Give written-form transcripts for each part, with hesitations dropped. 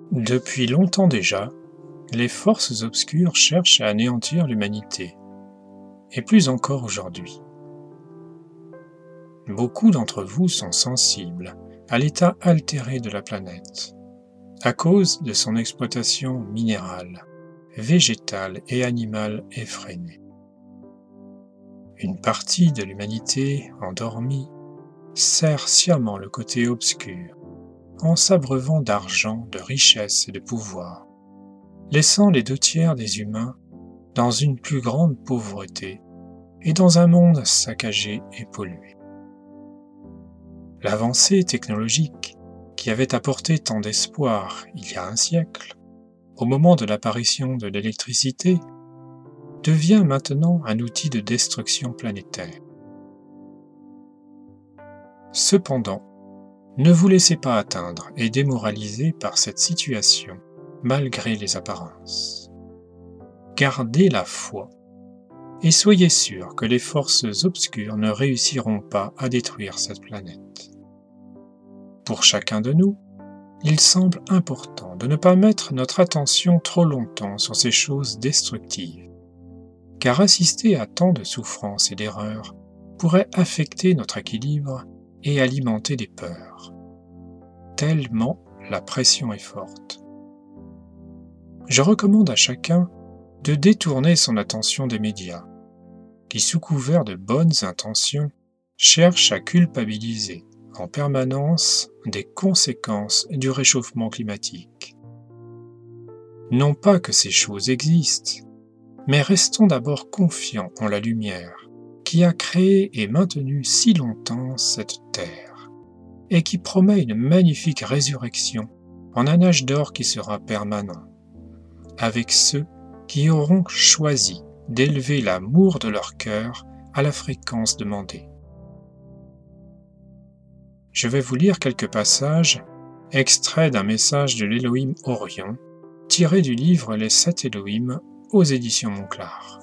Depuis longtemps déjà, les forces obscures cherchent à anéantir l'humanité, et plus encore aujourd'hui. Beaucoup d'entre vous sont sensibles à l'état altéré de la planète, à cause de son exploitation minérale, végétale et animale effrénée. Une partie de l'humanité, endormie, sert sciemment le côté obscur, en s'abreuvant d'argent, de richesse et de pouvoir, laissant les 2 tiers des humains dans une plus grande pauvreté et dans un monde saccagé et pollué. L'avancée technologique, qui avait apporté tant d'espoir il y a un siècle, au moment de l'apparition de l'électricité, devient maintenant un outil de destruction planétaire. Cependant, ne vous laissez pas atteindre et démoraliser par cette situation, malgré les apparences. Gardez la foi et soyez sûrs que les forces obscures ne réussiront pas à détruire cette planète. Pour chacun de nous, il semble important de ne pas mettre notre attention trop longtemps sur ces choses destructives, car assister à tant de souffrances et d'erreurs pourrait affecter notre équilibre et alimenter des peurs, tellement la pression est forte. Je recommande à chacun de détourner son attention des médias, qui sous couvert de bonnes intentions, cherchent à culpabiliser en permanence des conséquences du réchauffement climatique. Non pas que ces choses existent, mais restons d'abord confiants en la lumière qui a créé et maintenu si longtemps cette terre, et qui promet une magnifique résurrection en un âge d'or qui sera permanent, avec ceux qui auront choisi d'élever l'amour de leur cœur à la fréquence demandée. Je vais vous lire quelques passages, extraits d'un message de l'Élohim Orion, tiré du livre Les 7 Élohim aux éditions Monclar.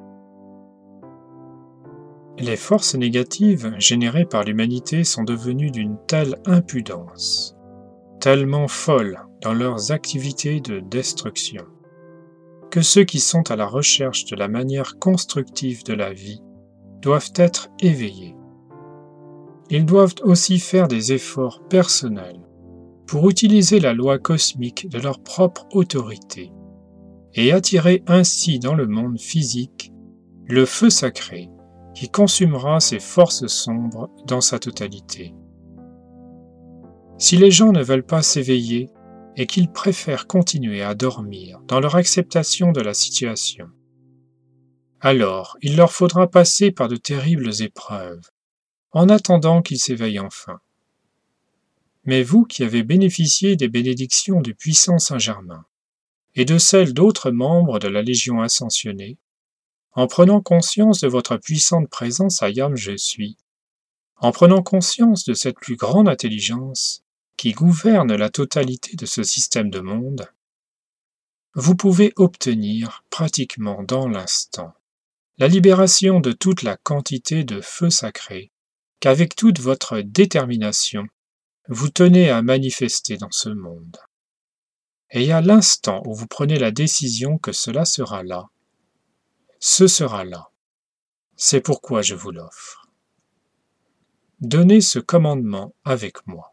Les forces négatives générées par l'humanité sont devenues d'une telle impudence, tellement folles dans leurs activités de destruction, que ceux qui sont à la recherche de la manière constructive de la vie doivent être éveillés. Ils doivent aussi faire des efforts personnels pour utiliser la loi cosmique de leur propre autorité et attirer ainsi dans le monde physique le feu sacré qui consumera ces forces sombres dans sa totalité. Si les gens ne veulent pas s'éveiller et qu'ils préfèrent continuer à dormir dans leur acceptation de la situation, alors il leur faudra passer par de terribles épreuves en attendant qu'ils s'éveillent enfin. Mais vous qui avez bénéficié des bénédictions du puissant Saint-Germain et de celles d'autres membres de la Légion ascensionnée, en prenant conscience de votre puissante présence Ayam Je suis, en prenant conscience de cette plus grande intelligence qui gouverne la totalité de ce système de monde, vous pouvez obtenir pratiquement dans l'instant la libération de toute la quantité de feu sacré qu'avec toute votre détermination, vous tenez à manifester dans ce monde. Et à l'instant où vous prenez la décision que cela sera là, ce sera là. C'est pourquoi je vous l'offre. Donnez ce commandement avec moi.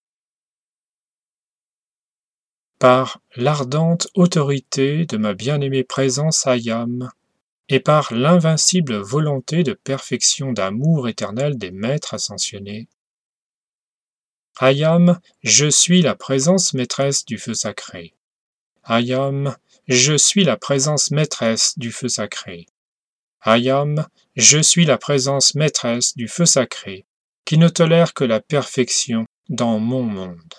Par l'ardente autorité de ma bien-aimée présence Ayam, et par l'invincible volonté de perfection d'amour éternel des maîtres ascensionnés, Ayam, je suis la présence maîtresse du feu sacré. Ayam, je suis la présence maîtresse du feu sacré. Ayam, je suis la présence maîtresse du feu sacré, qui ne tolère que la perfection dans mon monde.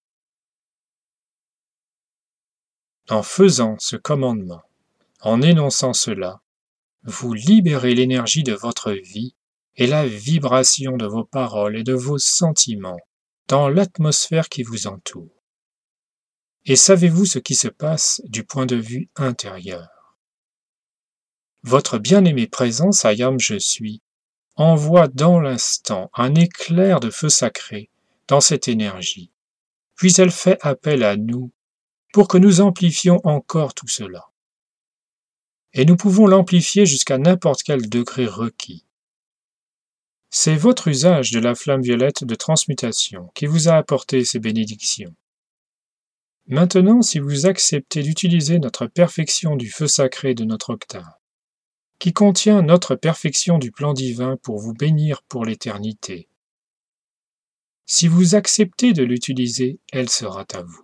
En faisant ce commandement, en énonçant cela, vous libérez l'énergie de votre vie et la vibration de vos paroles et de vos sentiments dans l'atmosphère qui vous entoure. Et savez-vous ce qui se passe du point de vue intérieur? Votre bien-aimée présence, Ayam Je suis, envoie dans l'instant un éclair de feu sacré dans cette énergie, puis elle fait appel à nous pour que nous amplifions encore tout cela. Et nous pouvons l'amplifier jusqu'à n'importe quel degré requis. C'est votre usage de la flamme violette de transmutation qui vous a apporté ces bénédictions. Maintenant, si vous acceptez d'utiliser notre perfection du feu sacré de notre octave, qui contient notre perfection du plan divin pour vous bénir pour l'éternité, si vous acceptez de l'utiliser, elle sera à vous.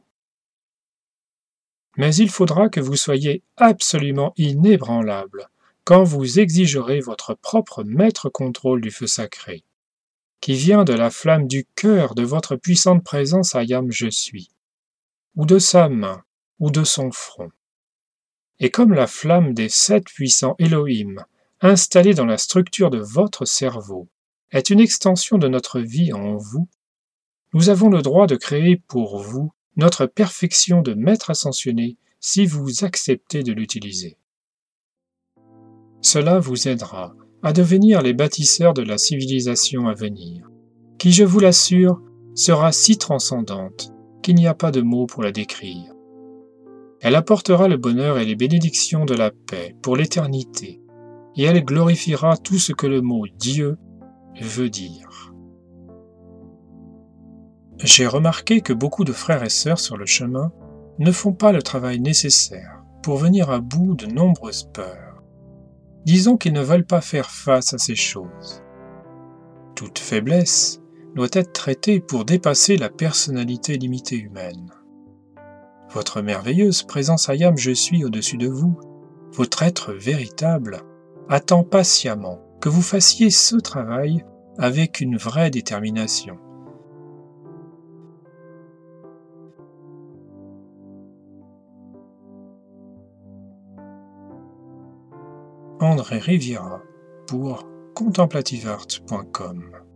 Mais il faudra que vous soyez absolument inébranlable quand vous exigerez votre propre maître contrôle du feu sacré, qui vient de la flamme du cœur de votre puissante présence Ayam Je suis, ou de sa main, ou de son front. Et comme la flamme des 7 puissants Elohim, installée dans la structure de votre cerveau, est une extension de notre vie en vous, nous avons le droit de créer pour vous notre perfection de maître ascensionné si vous acceptez de l'utiliser. Cela vous aidera à devenir les bâtisseurs de la civilisation à venir, qui, je vous l'assure, sera si transcendante qu'il n'y a pas de mots pour la décrire. Elle apportera le bonheur et les bénédictions de la paix pour l'éternité, et elle glorifiera tout ce que le mot Dieu veut dire. J'ai remarqué que beaucoup de frères et sœurs sur le chemin ne font pas le travail nécessaire pour venir à bout de nombreuses peurs. Disons qu'ils ne veulent pas faire face à ces choses. Toute faiblesse doit être traitée pour dépasser la personnalité limitée humaine. Votre merveilleuse présence Ayam Je suis au-dessus de vous, votre être véritable, attend patiemment que vous fassiez ce travail avec une vraie détermination. André Riviera pour contemplativeart.com